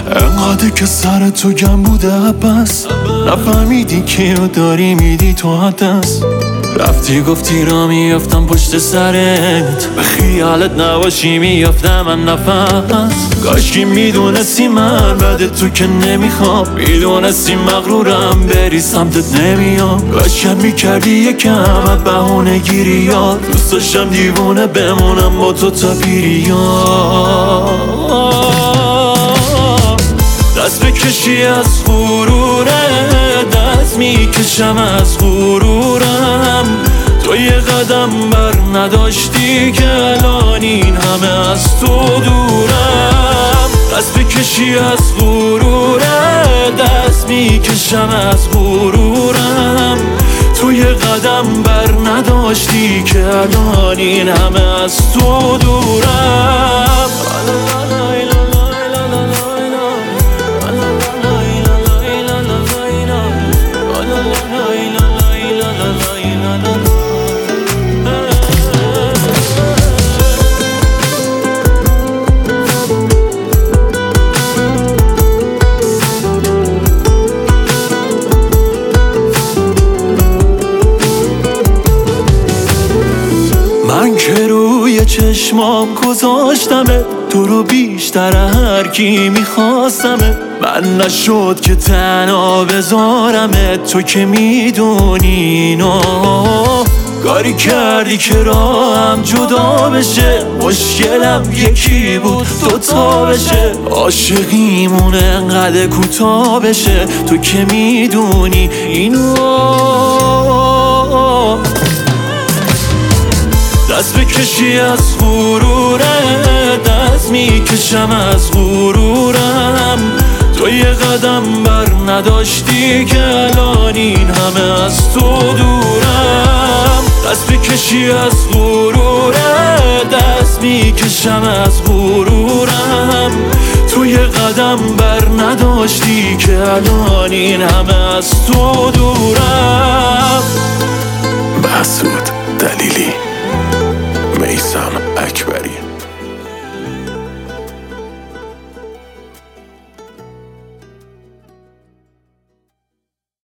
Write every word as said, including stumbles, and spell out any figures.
انقدر که سر تو گم بوده بس نفهمیدی کیو داری میدی تو دست رفتی گفتی را میافتم پشت سرت به خیالت نباشی میافتم من نفس کاشکی میدونستی من بعد تو که نمیخوام میدونستی مغرورم بری سمتت نمیام کاشکم میکردی یکم بهونه گیری یاد دوست داشتم دیوونه بمونم با تو تا پیریام دست بکشی از غروره دست میکشم از غرورم تو یه قدم بر نداشتی که الان این همه از تو دورم دست بکشی از غروره دست میکشم از غرورم تو یه قدم بر نداشتی که الان این همه از تو دورم من که روی چشمام گذاشتمه تو رو بیشتر هر کی میخواستمه من نشد که تنها بذارمه تو که میدونی اینو کاری کردی که راهم جدا بشه مشکلم یکی بود دوتا بشه عاشقیمون انقدر کوتاه بشه تو که میدونی اینو دست بکشی از غروره دست میکشم از غرورم تو یه قدم بر نداشتی که الان این همه از تو دورم دست بکشی از غروره دست میکشم از غرورم تو یه قدم بر نداشتی که الان این همه از تو دورم محسود دلیلی